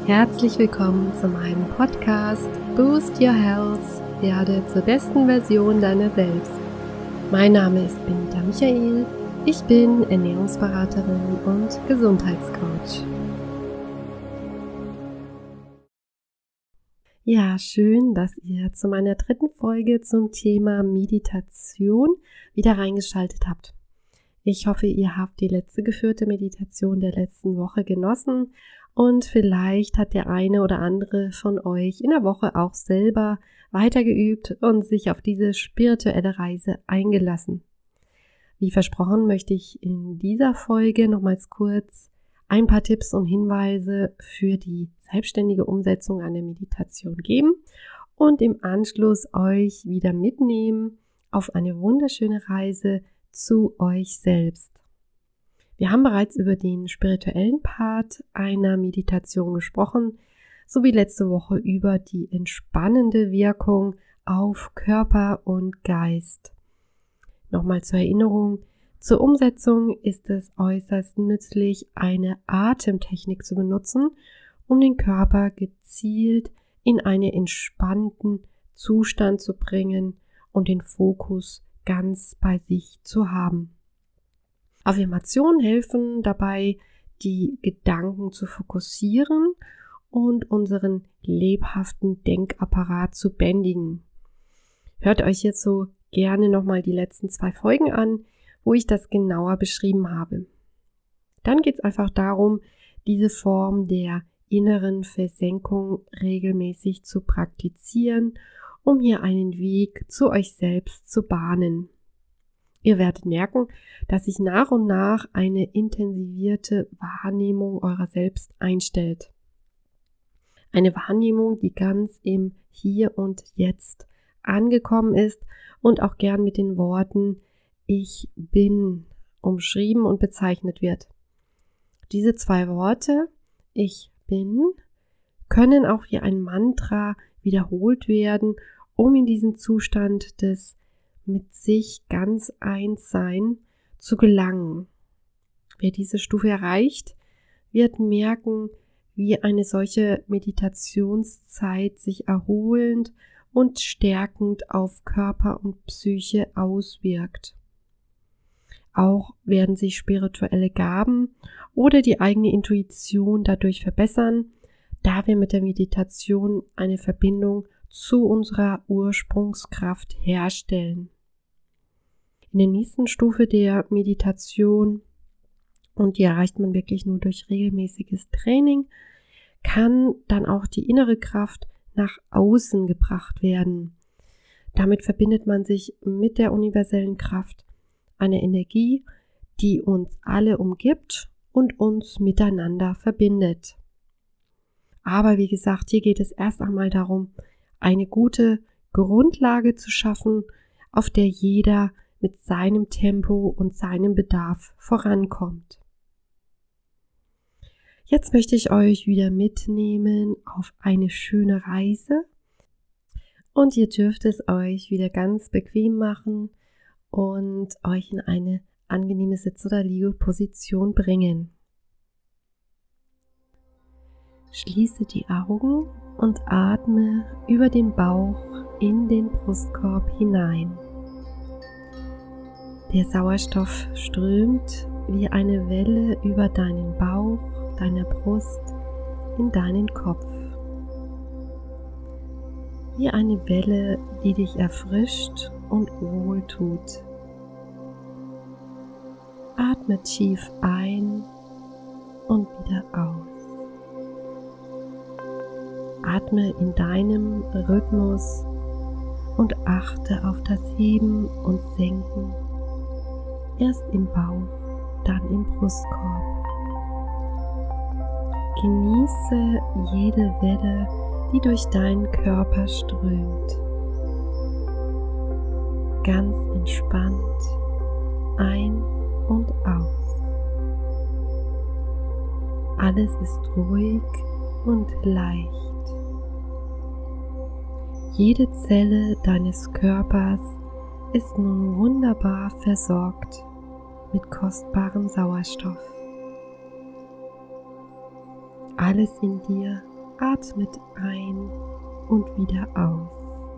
Herzlich willkommen zu meinem Podcast Boost Your Health, werde zur besten Version deiner selbst. Mein Name ist Benita Michael, ich bin Ernährungsberaterin und Gesundheitscoach. Ja, schön, dass ihr zu meiner dritten Folge zum Thema Meditation wieder reingeschaltet habt. Ich hoffe, ihr habt die letzte geführte Meditation der letzten Woche genossen und vielleicht hat der eine oder andere von euch in der Woche auch selber weitergeübt und sich auf diese spirituelle Reise eingelassen. Wie versprochen möchte ich in dieser Folge nochmals kurz ein paar Tipps und Hinweise für die selbstständige Umsetzung einer Meditation geben und im Anschluss euch wieder mitnehmen auf eine wunderschöne Reise zu euch selbst. Wir haben bereits über den spirituellen Part einer Meditation gesprochen, sowie letzte Woche über die entspannende Wirkung auf Körper und Geist. Nochmal zur Erinnerung, zur Umsetzung ist es äußerst nützlich, eine Atemtechnik zu benutzen, um den Körper gezielt in einen entspannten Zustand zu bringen und den Fokus ganz bei sich zu haben. Affirmationen helfen dabei, die Gedanken zu fokussieren und unseren lebhaften Denkapparat zu bändigen. Hört euch jetzt so gerne nochmal die letzten 2 Folgen an, wo ich das genauer beschrieben habe. Dann geht es einfach darum, diese Form der inneren Versenkung regelmäßig zu praktizieren, um hier einen Weg zu euch selbst zu bahnen. Ihr werdet merken, dass sich nach und nach eine intensivierte Wahrnehmung eurer selbst einstellt. Eine Wahrnehmung, die ganz im Hier und Jetzt angekommen ist und auch gern mit den Worten Ich bin umschrieben und bezeichnet wird. Diese 2 Worte, ich bin, können auch wie ein Mantra wiederholt werden, um in diesen Zustand des mit sich ganz eins sein zu gelangen. Wer diese Stufe erreicht, wird merken, wie eine solche Meditationszeit sich erholend und stärkend auf Körper und Psyche auswirkt. Auch werden sich spirituelle Gaben oder die eigene Intuition dadurch verbessern, da wir mit der Meditation eine Verbindung zu unserer Ursprungskraft herstellen. In der nächsten Stufe der Meditation, und die erreicht man wirklich nur durch regelmäßiges Training, kann dann auch die innere Kraft nach außen gebracht werden. Damit verbindet man sich mit der universellen Kraft, einer Energie, die uns alle umgibt und uns miteinander verbindet. Aber wie gesagt, hier geht es erst einmal darum, eine gute Grundlage zu schaffen, auf der jeder mit seinem Tempo und seinem Bedarf vorankommt. Jetzt möchte ich euch wieder mitnehmen auf eine schöne Reise und ihr dürft es euch wieder ganz bequem machen und euch in eine angenehme Sitz- oder Liegeposition bringen. Schließe die Augen und atme über den Bauch in den Brustkorb hinein. Der Sauerstoff strömt wie eine Welle über deinen Bauch, deine Brust, in deinen Kopf. Wie eine Welle, die dich erfrischt und wohltut. Atme tief ein und wieder aus. Atme in deinem Rhythmus und achte auf das Heben und Senken. Erst im Bauch, dann im Brustkorb. Genieße jede Welle, die durch deinen Körper strömt. Ganz entspannt ein- und aus. Alles ist ruhig und leicht. Jede Zelle deines Körpers ist nun wunderbar versorgt mit kostbarem Sauerstoff. Alles in dir Atmet ein und wieder aus.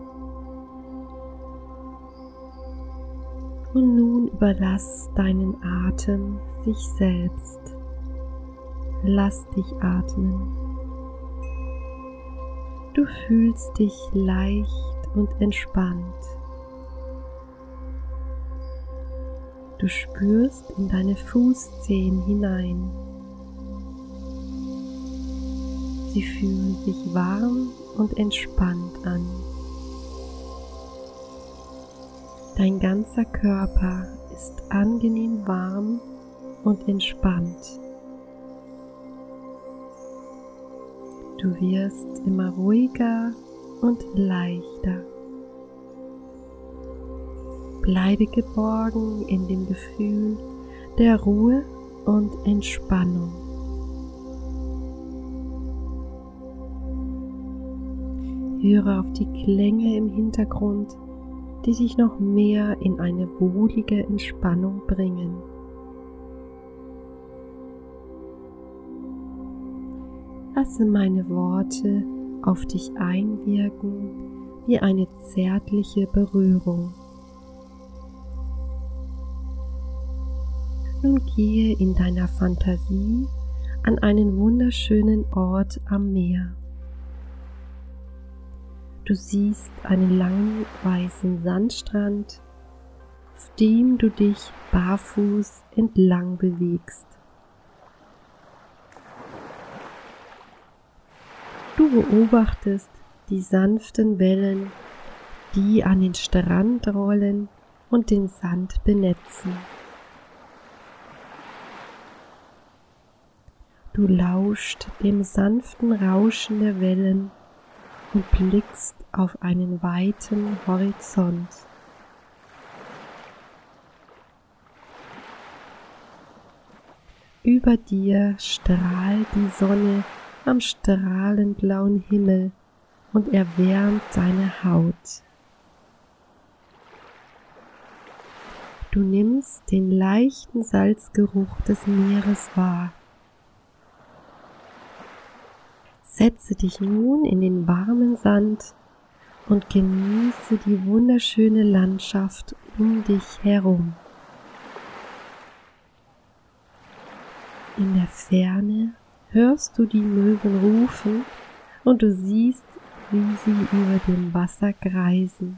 Und nun überlass deinen Atem sich selbst. Lass dich atmen. Du fühlst dich leicht und entspannt. Du spürst in deine Fußzehen hinein. Sie fühlen sich warm und entspannt an. Dein ganzer Körper ist angenehm warm und entspannt. Du wirst immer ruhiger und leichter. Bleibe geborgen in dem Gefühl der Ruhe und Entspannung. Höre auf die Klänge im Hintergrund, die dich noch mehr in eine wohlige Entspannung bringen. Lasse meine Worte auf dich einwirken wie eine zärtliche Berührung. Nun gehe in deiner Fantasie an einen wunderschönen Ort am Meer. Du siehst einen langen weißen Sandstrand, auf dem du dich barfuß entlang bewegst. Du beobachtest die sanften Wellen, die an den Strand rollen und den Sand benetzen. Du lauscht dem sanften Rauschen der Wellen und blickst auf einen weiten Horizont. Über dir strahlt die Sonne am strahlend blauen Himmel und erwärmt deine Haut. Du nimmst den leichten Salzgeruch des Meeres wahr. Setze dich nun in den warmen Sand und genieße die wunderschöne Landschaft um dich herum. In der Ferne hörst du die Möwen rufen und du siehst, wie sie über dem Wasser kreisen.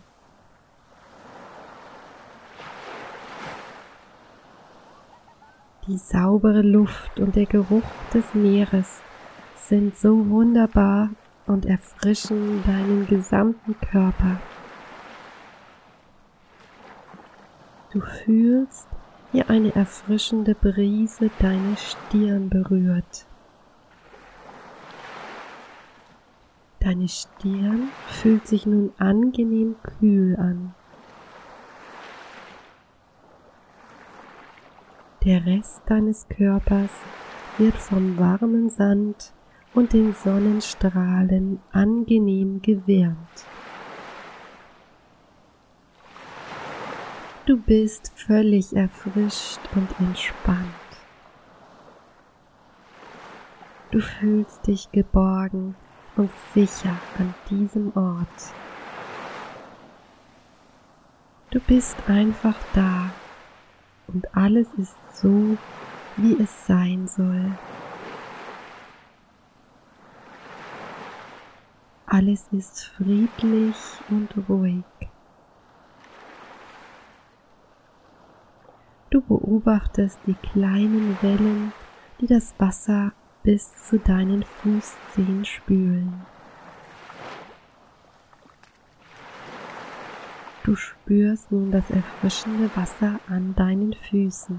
Die saubere Luft und der Geruch des Meeres sind so wunderbar und erfrischen deinen gesamten Körper. Du fühlst, wie eine erfrischende Brise deine Stirn berührt. Deine Stirn fühlt sich nun angenehm kühl an. Der Rest deines Körpers wird vom warmen Sand und den Sonnenstrahlen angenehm gewärmt. Du bist völlig erfrischt und entspannt. Du fühlst dich geborgen und sicher an diesem Ort. Du bist einfach da und alles ist so, wie es sein soll. Alles ist friedlich und ruhig. Du beobachtest die kleinen Wellen, die das Wasser bis zu deinen Fußzehen spülen. Du spürst nun das erfrischende Wasser an deinen Füßen.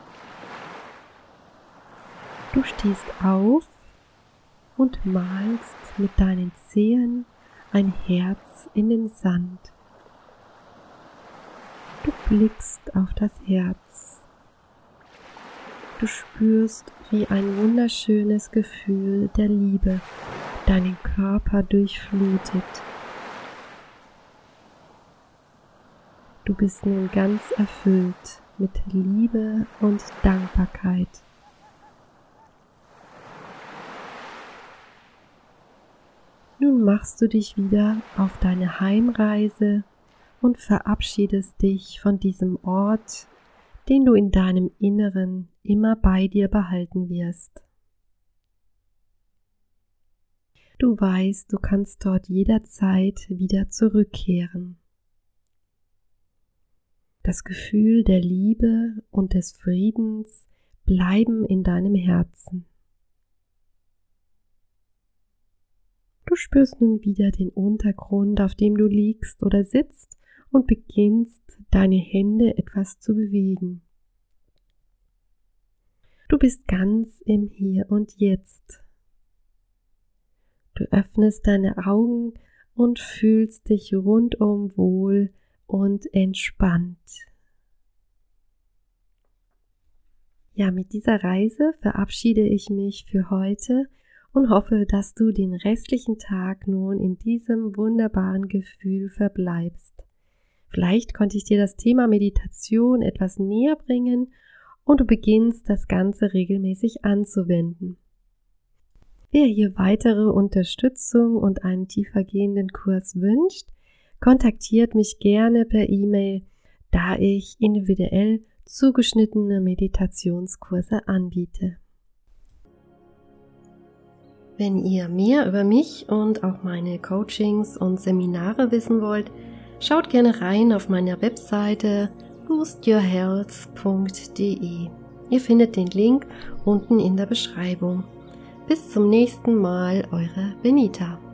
Du stehst auf und malst mit deinen Zehen ein Herz in den Sand. Du blickst auf das Herz. Du spürst, wie ein wunderschönes Gefühl der Liebe deinen Körper durchflutet. Du bist nun ganz erfüllt mit Liebe und Dankbarkeit. Nun machst du dich wieder auf deine Heimreise und verabschiedest dich von diesem Ort, den du in deinem Inneren immer bei dir behalten wirst. Du weißt, du kannst dort jederzeit wieder zurückkehren. Das Gefühl der Liebe und des Friedens bleiben in deinem Herzen. Du spürst nun wieder den Untergrund, auf dem du liegst oder sitzt und beginnst, deine Hände etwas zu bewegen. Du bist ganz im Hier und Jetzt. Du öffnest deine Augen und fühlst dich rundum wohl und entspannt. Ja, mit dieser Reise verabschiede ich mich für heute und hoffe, dass du den restlichen Tag nun in diesem wunderbaren Gefühl verbleibst. Vielleicht konnte ich dir das Thema Meditation etwas näher bringen und du beginnst, das Ganze regelmäßig anzuwenden. Wer hier weitere Unterstützung und einen tiefergehenden Kurs wünscht, kontaktiert mich gerne per E-Mail, da ich individuell zugeschnittene Meditationskurse anbiete. Wenn ihr mehr über mich und auch meine Coachings und Seminare wissen wollt, schaut gerne rein auf meiner Webseite boostyourhealth.de. Ihr findet den Link unten in der Beschreibung. Bis zum nächsten Mal, eure Benita.